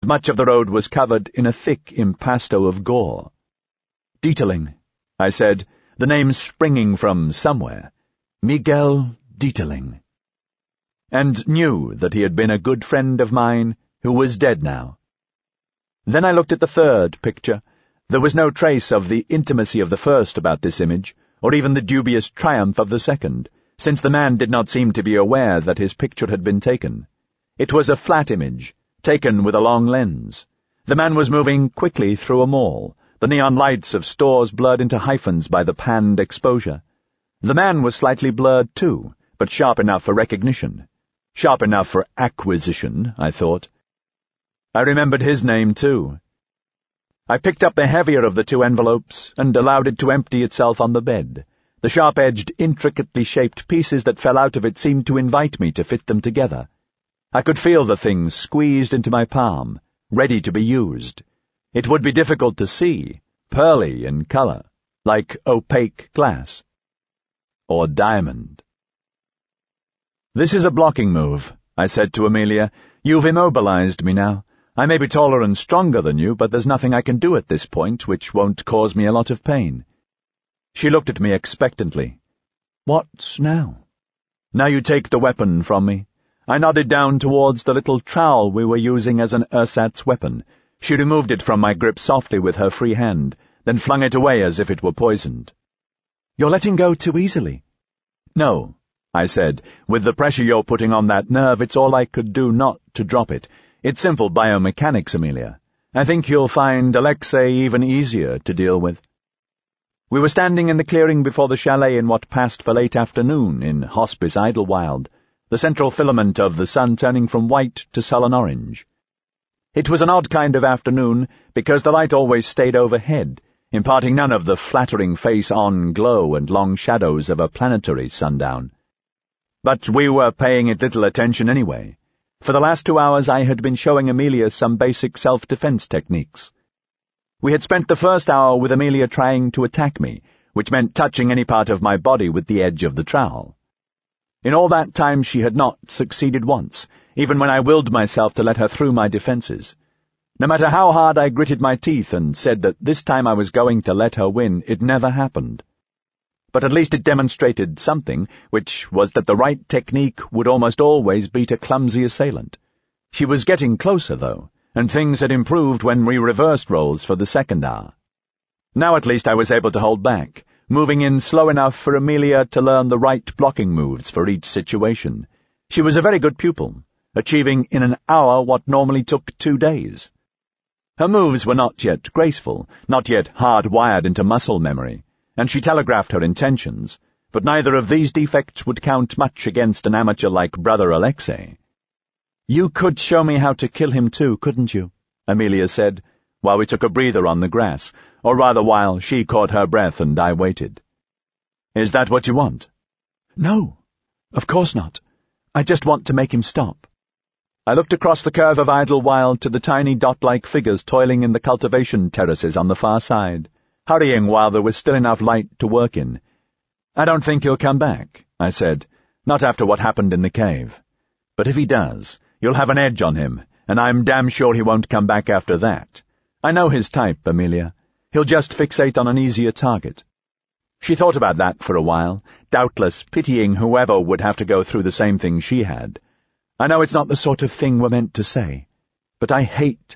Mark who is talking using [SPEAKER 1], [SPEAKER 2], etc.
[SPEAKER 1] much of the road was covered in a thick impasto of gore. "Dieterling," I said, the name springing from somewhere. Miguel Dieterling. And knew that he had been a good friend of mine who was dead now. Then I looked at the third picture. There was no trace of the intimacy of the first about this image, or even the dubious triumph of the second, since the man did not seem to be aware that his picture had been taken. It was a flat image, taken with a long lens. The man was moving quickly through a mall, the neon lights of stores blurred into hyphens by the panned exposure. The man was slightly blurred too, but sharp enough for recognition. Sharp enough for acquisition, I thought. I remembered his name too. I picked up the heavier of the two envelopes and allowed it to empty itself on the bed. The sharp-edged, intricately shaped pieces that fell out of it seemed to invite me to fit them together. I could feel the thing squeezed into my palm, ready to be used. It would be difficult to see, pearly in color, like opaque glass. Or diamond. "This is a blocking move," I said to Amelia. "You've immobilized me now. I may be taller and stronger than you, but there's nothing I can do at this point which won't cause me a lot of pain." She looked at me expectantly. "What now?" "Now you take the weapon from me." I nodded down towards the little trowel we were using as an ersatz weapon. She removed it from my grip softly with her free hand, then flung it away as if it were poisoned. "You're letting go too easily." "No," I said. "With the pressure you're putting on that nerve, it's all I could do not to drop it. It's simple biomechanics, Amelia. I think you'll find Alexei even easier to deal with." We were standing in the clearing before the chalet in what passed for late afternoon in Hospice Idlewild, the central filament of the sun turning from white to sullen orange. It was an odd kind of afternoon because the light always stayed overhead, imparting none of the flattering face-on glow and long shadows of a planetary sundown. But we were paying it little attention anyway. For the last 2 hours I had been showing Amelia some basic self-defense techniques. We had spent the first hour with Amelia trying to attack me, which meant touching any part of my body with the edge of the trowel. In all that time she had not succeeded once, even when I willed myself to let her through my defenses. No matter how hard I gritted my teeth and said that this time I was going to let her win, it never happened. But at least it demonstrated something, which was that the right technique would almost always beat a clumsy assailant. She was getting closer, though, and things had improved when we reversed roles for the second hour. Now at least I was able to hold back, moving in slow enough for Amelia to learn the right blocking moves for each situation. She was a very good pupil, achieving in an hour what normally took 2 days. Her moves were not yet graceful, not yet hard-wired into muscle memory, and she telegraphed her intentions, but neither of these defects would count much against an amateur like Brother Alexei. "You could show me how to kill him too, couldn't you?" Amelia said, while we took a breather on the grass, or rather while she caught her breath and I waited. "Is that what you want?" "No, of course not. I just want to make him stop." I looked across the curve of Idlewild to the tiny dot-like figures toiling in the cultivation terraces on the far side, hurrying while there was still enough light to work in. "I don't think he'll come back," I said, "not after what happened in the cave. But if he does, you'll have an edge on him, and I'm damn sure he won't come back after that. I know his type, Amelia. He'll just fixate on an easier target." She thought about that for a while, doubtless pitying whoever would have to go through the same thing she had. I know it's not the sort of thing we're meant to say, but I hate